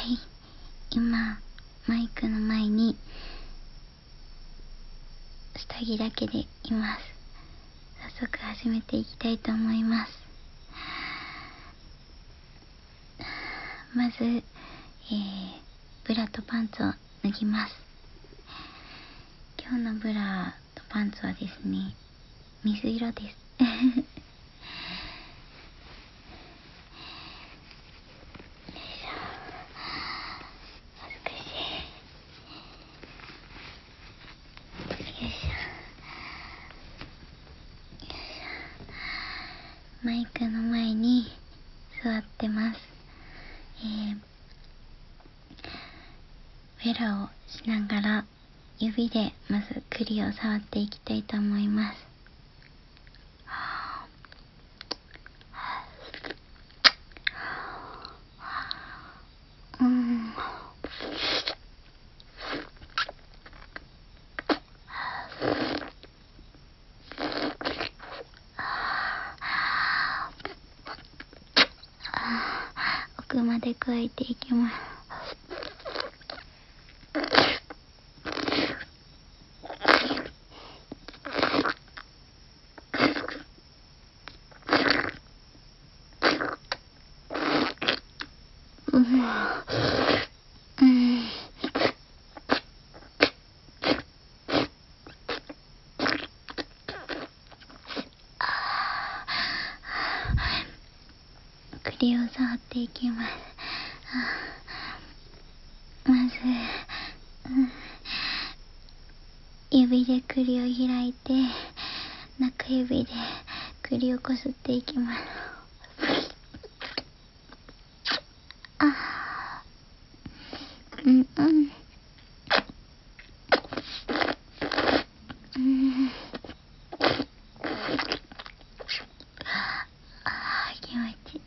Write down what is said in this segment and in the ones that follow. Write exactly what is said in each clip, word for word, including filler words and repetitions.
い、今マイクの前に下着だけでいます。早速始めていきたいと思います。まず、えー、ブラとパンツを脱ぎます。今日のブラとパンツはですね、水色です。マイクの前に座ってます。えー、フェラをしながら指でまず栗を触っていきたいと思います。うん。奥まで加えていきます。うん。うん。栗を触っていきます。まず、うん、指で栗を開いて、中指で栗をこすっていきます。あー、うんうん。うん。あー、気持ちいい。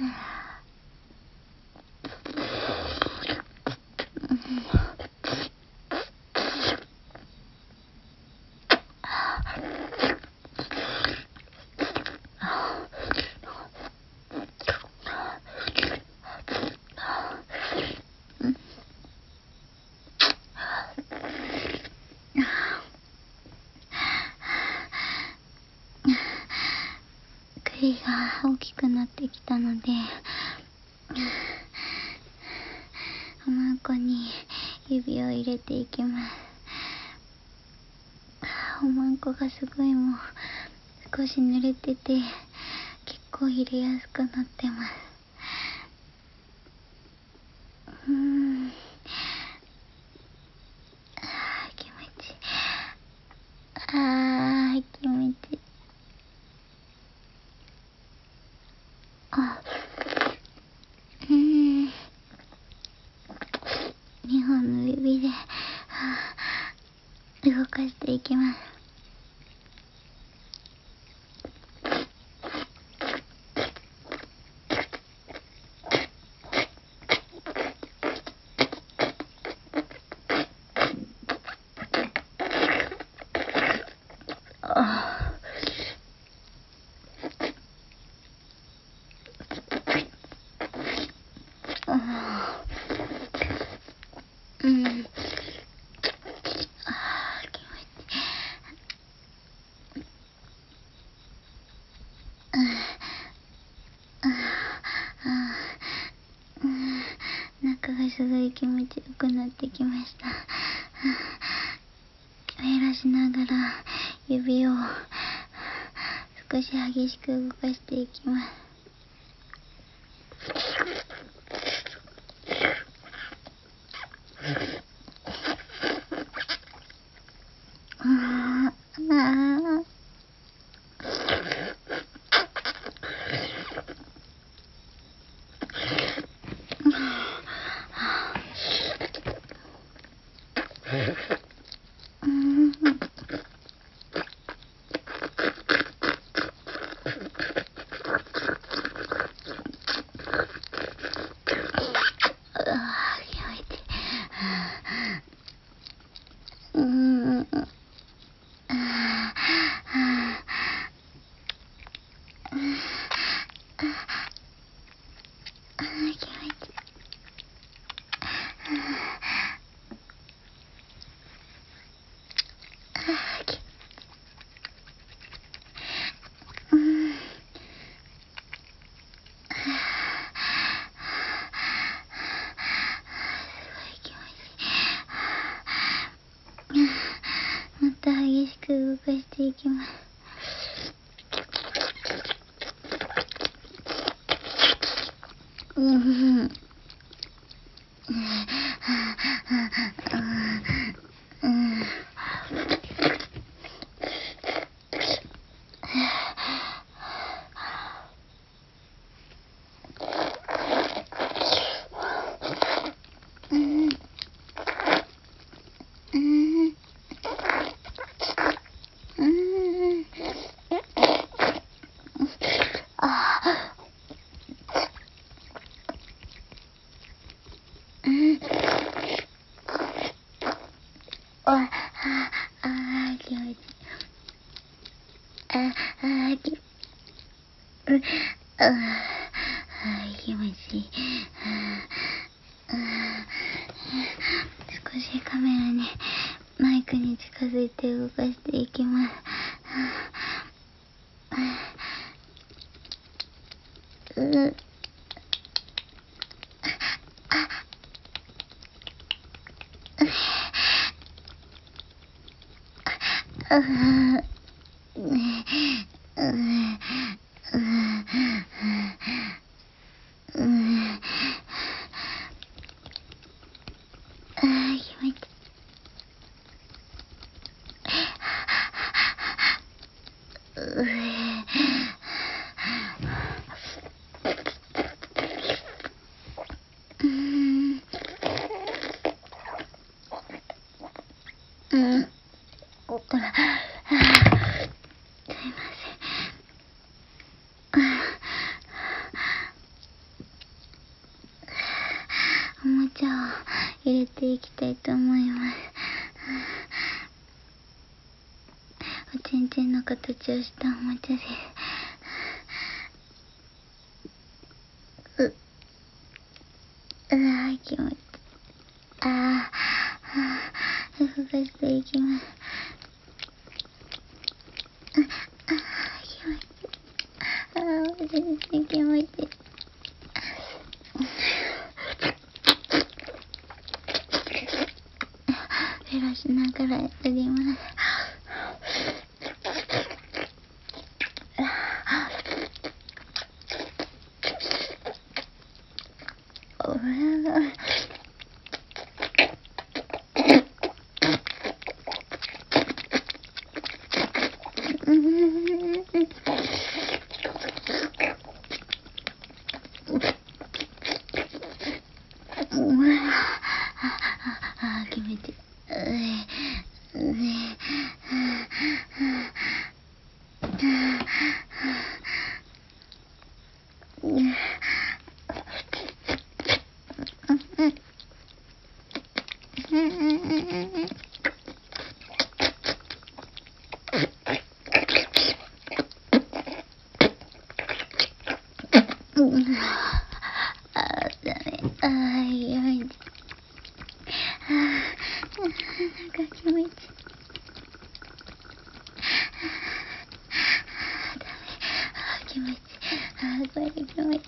栗が大きくなってきたので、おまんこに指を入れていきます。おまんこがすごいもう少し濡れてて、結構入れやすくなってます。うーん。あー、気持ちいい。あー、気持ちいい。あ、うーん。にほんの指で、はあ、動かしていきます。ああ、うん。あー、気持ちいい。うん。あー、うん。中がすごい気持ちよくなってきました。減らしながら指を少し激しく動かしていきます。あーあーうん。うん。気持ちいい。 しく動かしていきます。うん。ああ、気持ちいい。ああ、気持ちいい。ああ、気持ちいい。少しカメラに、マイクに近づいて動かしていきます。うあおもちゃを入れていきたいと思います。おちんちんの形をしたおもちゃです。う、うわー気持ちいい。あー、動かしていきます。あー、気持ちいい。あー、全然気持ちいい。減らしながらやります。あー、気持ちいい。あー、ダメ。あー、やばい。あー、なんか気持ちいい。あー、ダメ。あー、気持ちいい。あー、これ気持ちいい。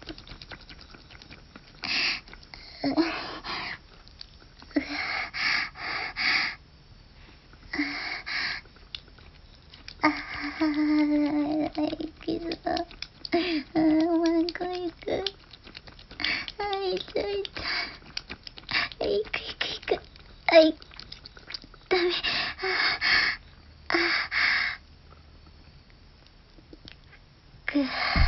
あー、いくぞ。あー、もう一個いく。あー、いたいた。いくいくいく。あい、ダメ。あー、あー、くー。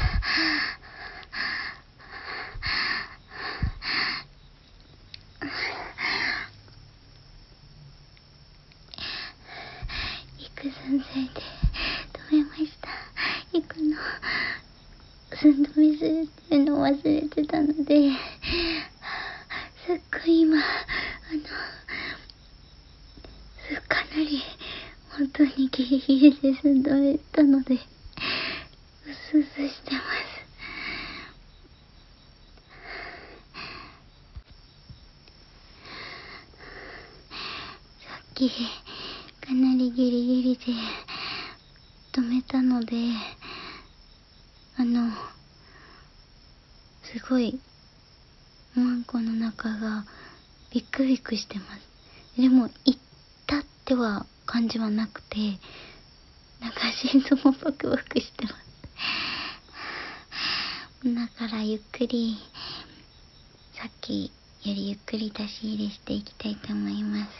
行く寸前で止めました。行くの寸止めするっていうのを忘れてたので、すっごい今あのかなり本当にギリギリで寸止めたのでうすうすしてます。さっきかなりギリギリで止めたので、あのすごいマンコの中がビクビクしてます。でも行ったっては感じはなくて、なんか心臓もバクバクしてます。だからゆっくり、さっきよりゆっくり出し入れしていきたいと思います。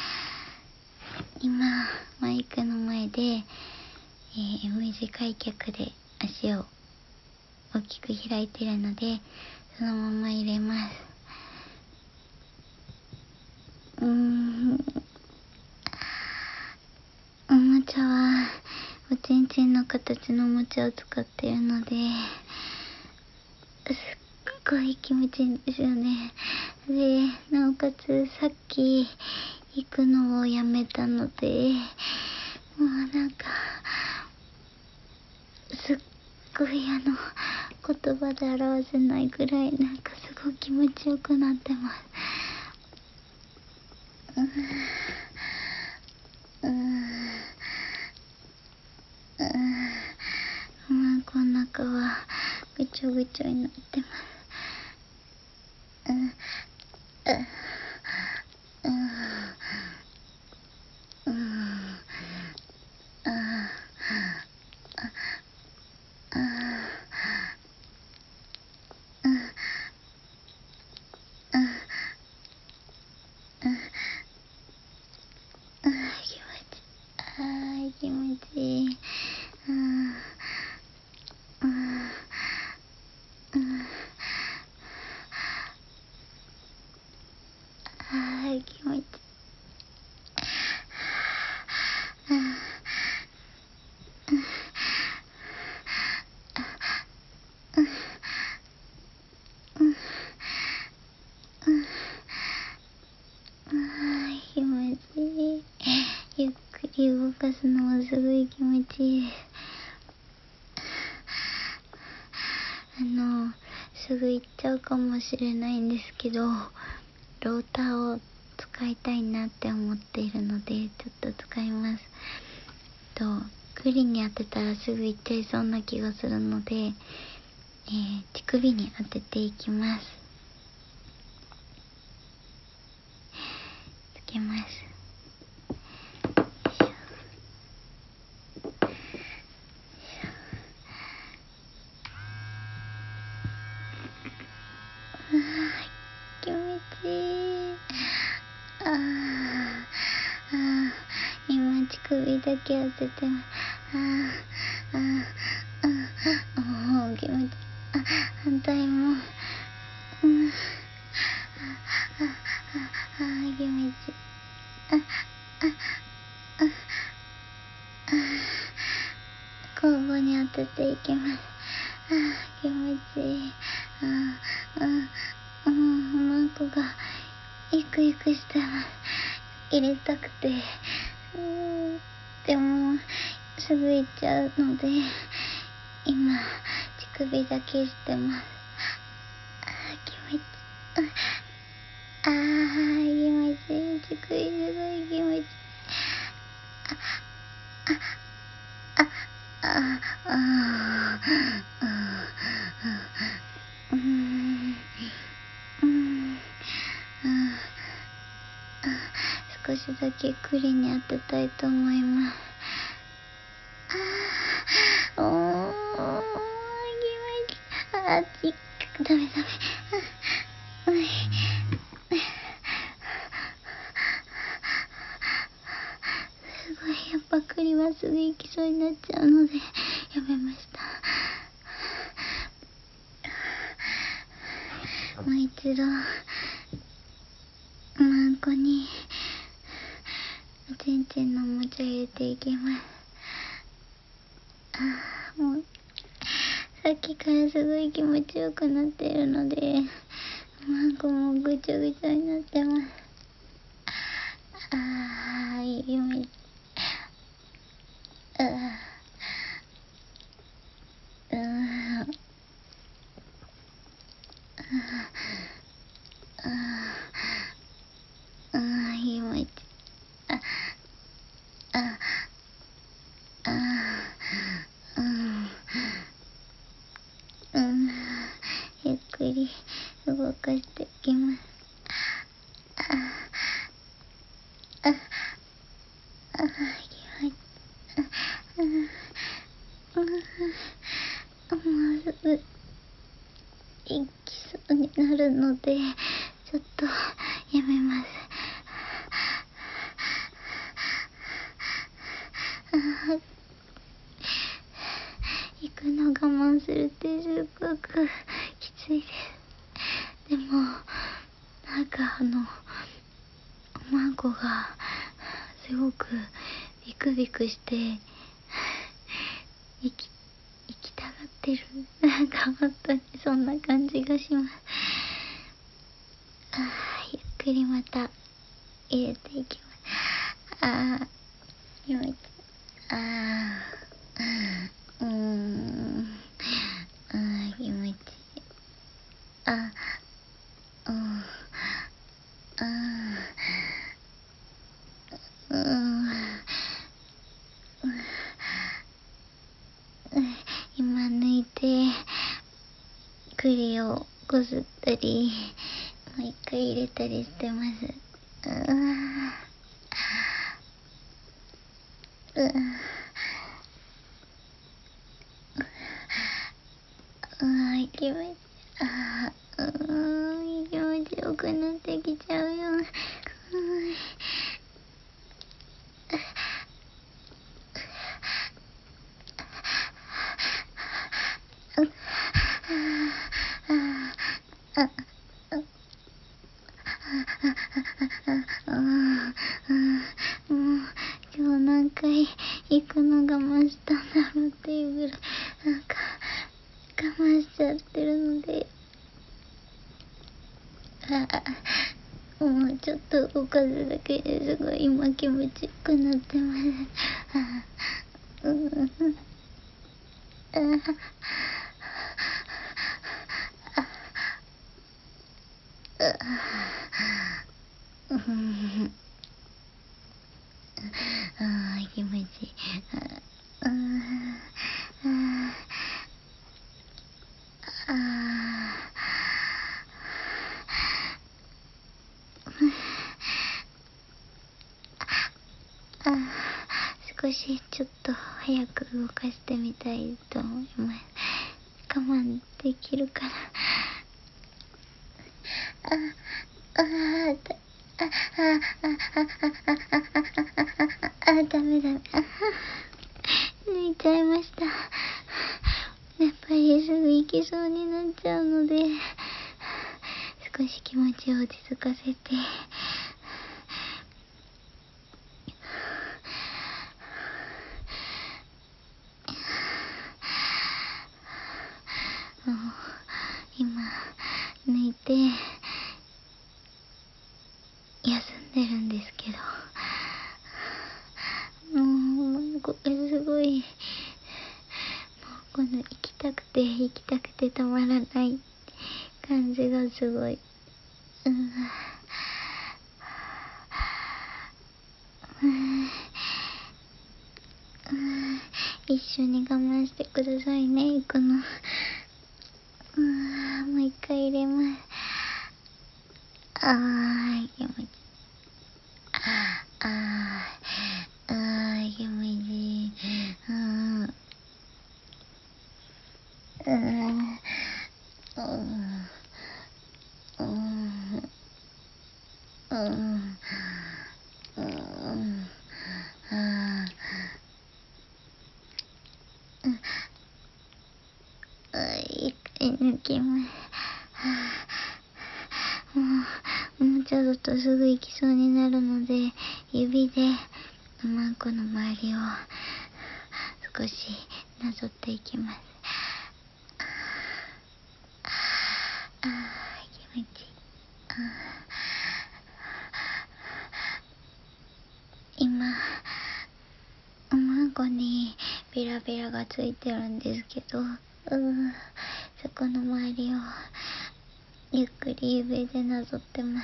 今マイクの前で、えー、短い脚で足を大きく開いてるので、そのまま入れます。うーん、おもちゃはおちんちんの形のおもちゃを使っているので、すっごい気持ちいいんですよね。で、なおかつさっき行くのをやめたので、もうなんかすっごいあの言葉で表せないぐらい、なんかすごい気持ちよくなってます。うーん、うーん、うーん、まあこの中はぐちょぐちょになってます。うん、ううん、うん、ああ、ああ、うん、うん、うん、うん、気持ちいい。あー、気持ちいい。うん、うん、うん、あー、気持ちいい。うん、うん、うん、うん、あー、気持ちいい。ゆっくり動かすのもすごい気持ちいいです。あの、すぐ行っちゃうかもしれないんですけど、ローターを使いたいなって思っているので、ちょっと使います。と、クリに当てたらすぐ行っちゃいそうな気がするので、えー、乳首に当てていきます。つけます。あー、気持ちいい。あー、あー、今乳首だけ当ててます。あー、あー、あー、おー、気持ちいい。あ、反対も。うん、あ、あ、あ、あ、あ、気持ちいい。あ、あ、あ、あ、交互に当てていきます。あー、気持ちいい。あー、あー、うん、マンコがイクイクしてます。入れたくて、うーん、でもすぐ行っちゃうので、今乳首だけしてます。あー、気持ちいい。あー、気持ちいい。乳首すごい気持ちいい。あ、あ、あ、あ、あ、あ、うーん、うーん、あ、少しだけクリに当てたいと思います。あー、おー、気持ちいい。あー、ち、ダメダメ。うい、すごい、やっぱクリはすぐ行きそうになっちゃうのでやめました。もう一度マンコにおちんちんのおもちゃ入れていきます。あー、もうさっきからすごい気持ちよくなっているので、マンコもぐちゃぐちゃになってます。あー、いい夢。あー、あー、あー、あー、いい夢。あ、あ、あ、うん、うん、ゆっくり動かしていきます。あ、あ、あ、 いきそうになるので、ちょっとやめます。あ行くの我慢するってすっごくきついです。でもなんかあのおまんこがすごくビクビクして行き行きたがってる。なんか本当にそんな感じがします。あゆっくりまた入れていきます。あー気持ちいい。あーうーんあー気持ちいい。あうんあーうん今抜いて栗をこすったりもう一回入れたりしてます。うーうーあー気持ちあーうーん気持ちよくなってきちゃうよ。うーんもう今日何回行くの我慢したんだろうっていうぐらいなんか我慢しちゃってるので、あもうちょっと動かすだけですごい今気持ちよくなってます。あうんああうんあー気持ちいい。ああああ少しちょっと早く動かしてみたいと思います。我慢できるかな。あああだああああああダメダメ。抜いちゃいました。やっぱりすぐ行きそうになっちゃうので少し気持ちを落ち着かせてもう今抜いて休んでるんですけど、もうこれすごいもうこの行きたくて行きたくてたまらない感じがすごい。うんうんうん一緒に我慢してくださいね行くの。うんもう一回入れます。あー気持ちいい。あーあー気持ちいい。うんうんうんうんうんうんあー一回抜きます。もうもうちょっとすぐ行きそうになるので指でおまんこの周りを少しなぞっていきます。あー気持ちいい。あ今おまんこにビラビラがついてるんですけど、うんそこの周りをゆっくり指でなぞってます。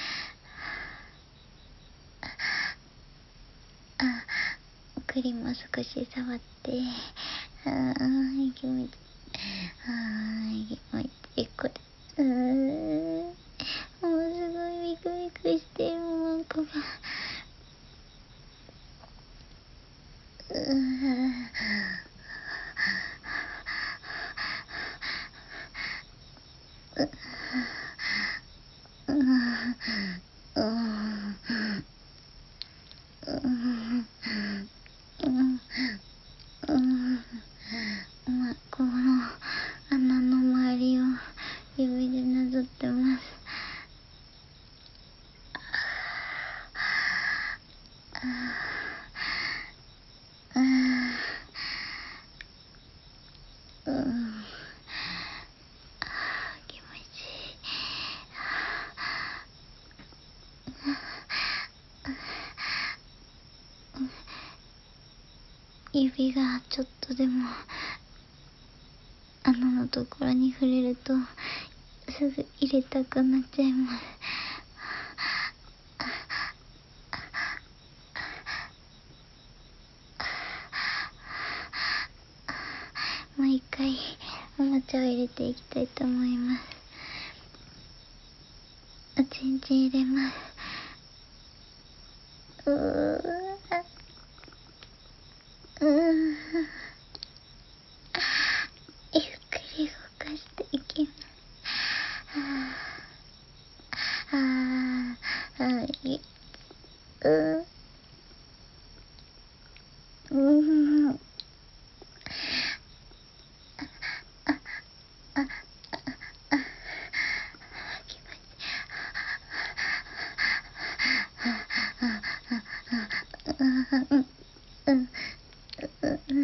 あ栗も少し触ってあー気持ちいい。あー気持ちいい。これうーんもうすごいビクビクしてるおまんこがうーんうんま、この穴の周りを指でなぞってます。うん、気持ちいい。指がちょっとでも穴のところに触れるとすぐ入れたくなっちゃいます。もう一回おもちゃを入れていきたいと思います。おちんちん入れます。うーうーゆっくり動かしていきます。はあ、はい、うーん、あ、あ、あ、あ、気持ちいい。うん、うん、うん、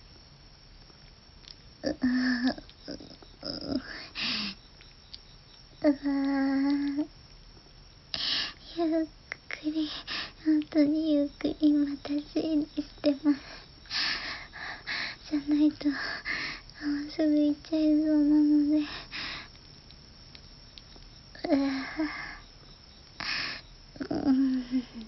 ゆっくり、本当にゆっくりまた推理してます。じゃないともうすぐ行っちゃいそうなので。うん、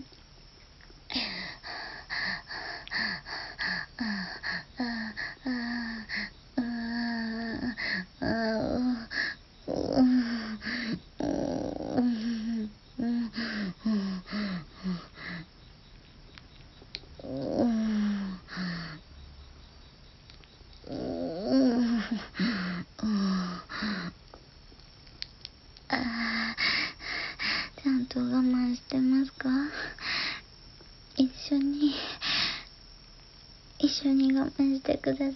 ちゃんと我慢してますか？一緒に一緒に我慢してください。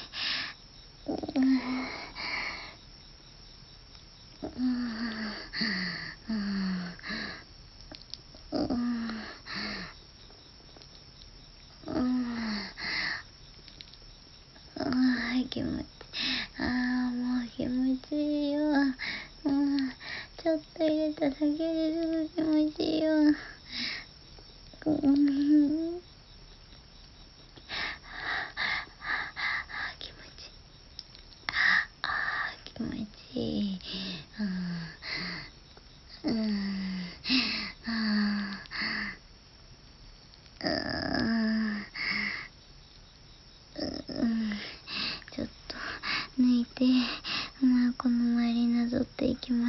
気持ちいい。ああ、もう気持ちいいよ。うん、ちょっと入れただけですぐ気持ちいいよ。うん、気持ちいい。あー、気持ちいい。うん、うん、あー、うん、ちょっと抜いて、まあこの周りなぞっていきます。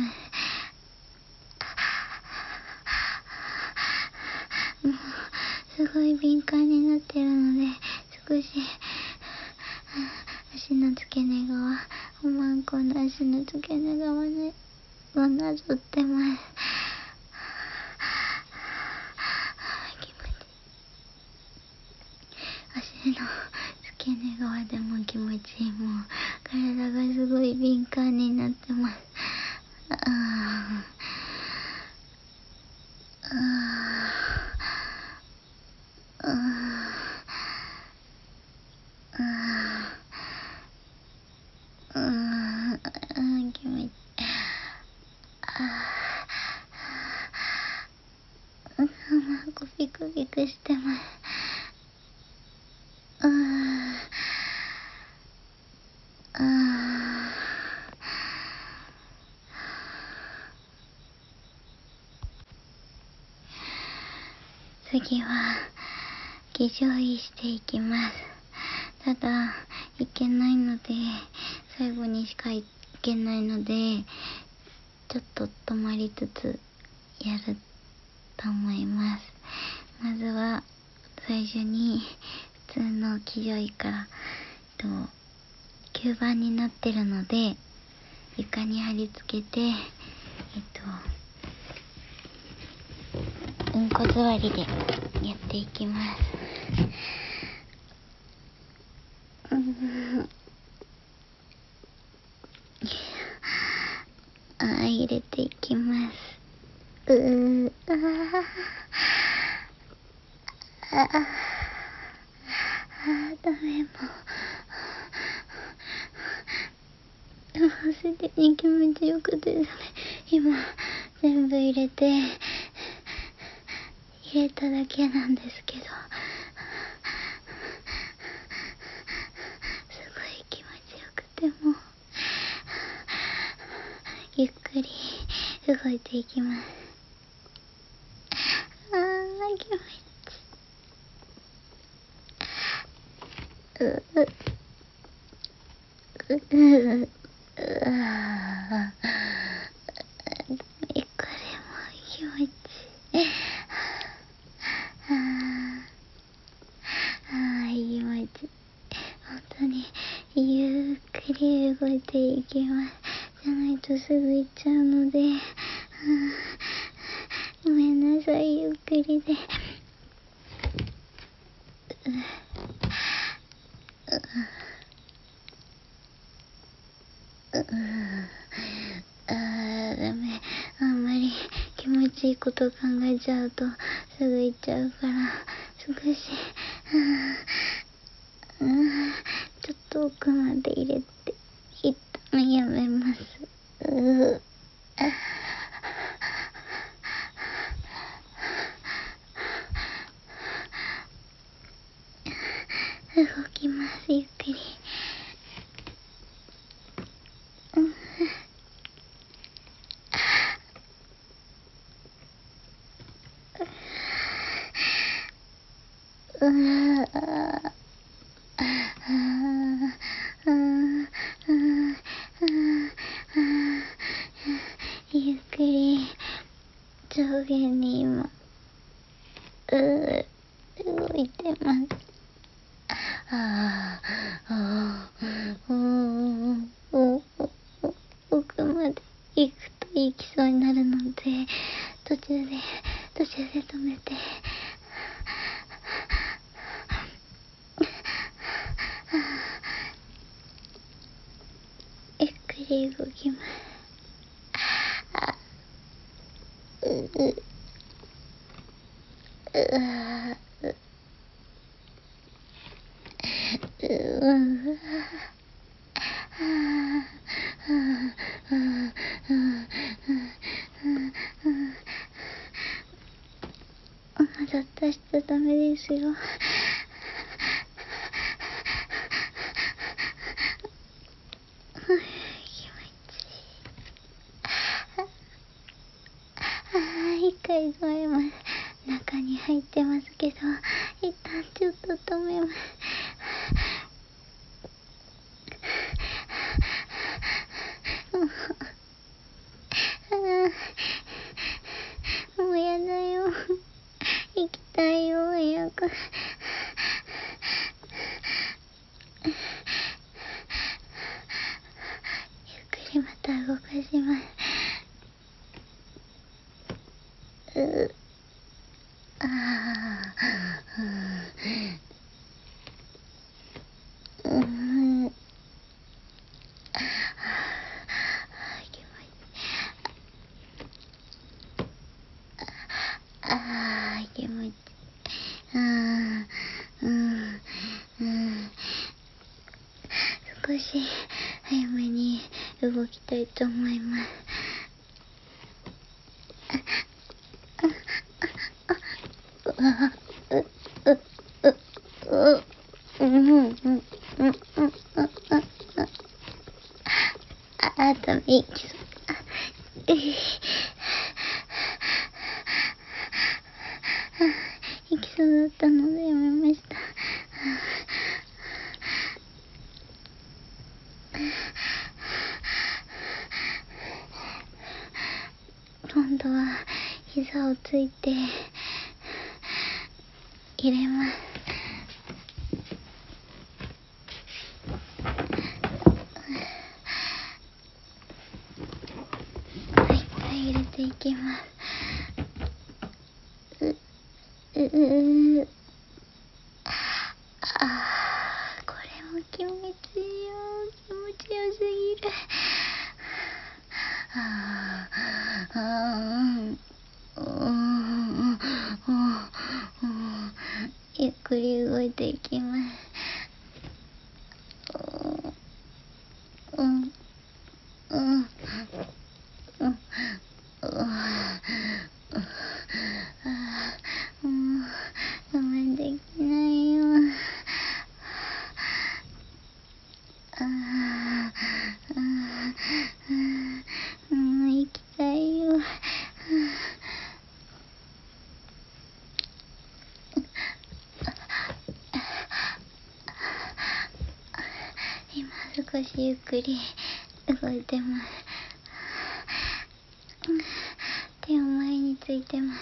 もうすごい敏感になってるので、少し足の付け根側、おまんこの足の付け根側にをなぞってます。気持ちいい。足の付け根側でも気持ちいい。もう体がすごい敏感になってます。ああ、ああ、ああ、ああ、気持ちいい。ああ、なんかビクビクしてます。ああ、ああ。次は化粧位していきます。ただいけないので、最後にしかいけないので、ちょっと止まりつつやると思います。まずは最初に普通の化粧位からときゅうばんになってるので、 床に貼り付けて、えっとうんこ座りでやっていきます。うん、あー入れていきます。うーあーあーあーダメ、もうもうすでに気持ちよくて、今全部入れて入れただけなんですけど、すごい気持ちよくて、もうゆっくり動いていきます。あー気持ちううううううあーこれも気持ちいい。あーあー気持ちいい。本当にゆっくり動いていきます。じゃないとすぐ行っちゃうので、ごめんなさい、ゆっくりで。あーダメ、あんまり気持ちいいこと考えちゃうとすぐ行っちゃうから、少しあーちょっと奥まで入れて一旦やめます。うーあ動きます、ゆっくり。うんうわあゆっくり上下に今う動いてます。ああおお奥まで行くと行きそうになるので、途中で途中で止めてゆっくり動きます。うううわううわまだ出しちゃダメですよ。気持ちいい。あー一回止めます。中に入ってますけど、一旦ちょっと止めます。もうやだよ。行きたいよ、早く。ゆっくりまた動かします。うあーうーんあー気持ちいい。あー気持ちいい。あーうんうん少し早めに動きたいと思います。うわうううううんうんうんうんうんああダメいきそう。いきそうだったのでやめました。今度は膝をついて入れます。 ていきます。う、ううあー、これも気持ちいいよ。気持ちよすぎる。あーあー、うん、うん、ゆっくり動いていきます。うん、うん、うん、うん、うん、我慢できないよ。ああ、うん、行きたいよ。今少しゆっくり動いてます。手を前についてます。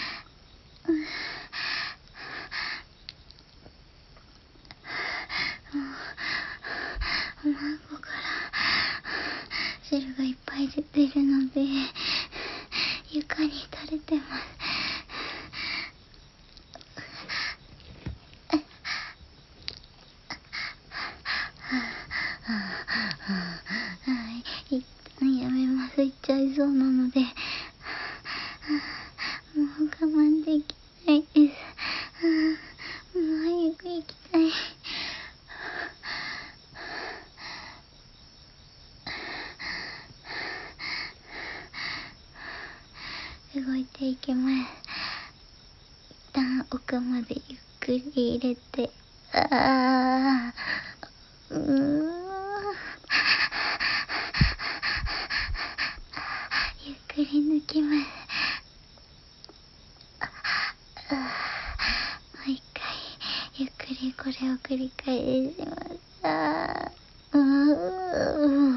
おまんこから汁がいっぱい出てるので床に垂れてます。一旦やめます。行っちゃいそうなのでもう我慢できないです。もう早く行きたい。動いていきます。一旦奥までゆっくり入れて、あー、うーん、ゆっくり抜きます。もう一回ゆっくりこれを繰り返します。あー、うー、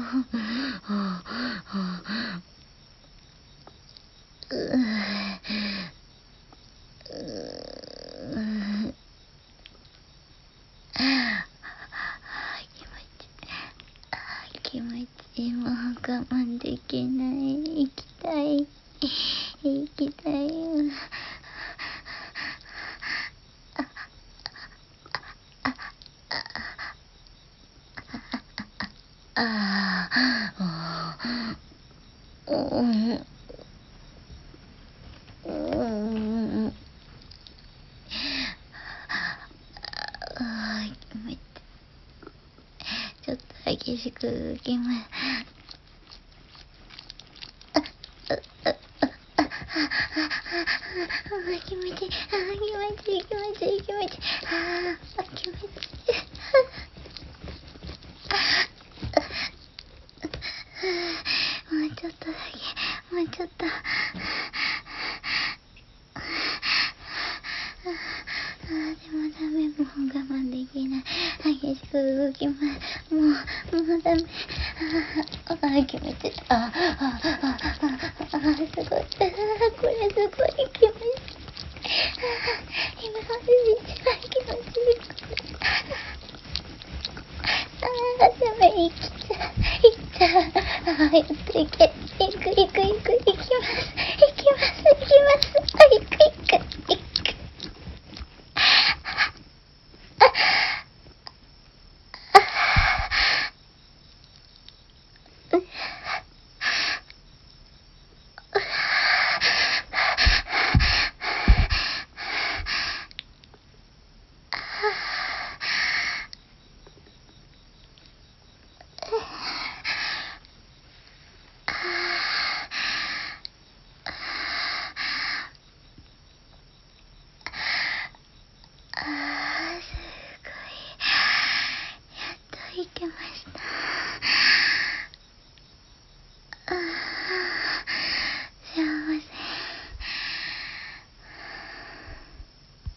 気持ちいい。もう我慢できない。行きたい。行きたいよ。ああ、うん、うん、ああ、気持ちいい。ちょっと激しく動きます。気持ちいい、気持ちいい、気持ちいい、気持ちいい、ああ、気持ちいい。もうちょっとだけ、もうちょっと。あーでもダメ、もう我慢できない。激しく動きます。もう、もうダメ。あー、あ気持ちいい。あー、あー、あー、あー、すごい。あー、これすごい気持ちいい。今までで一番気持ちいい。あー、ダメ、生きちゃう。いっちゃう。あー、やっていけ。いくいくいく、いきます。いきます、いきます。あ、いくいく。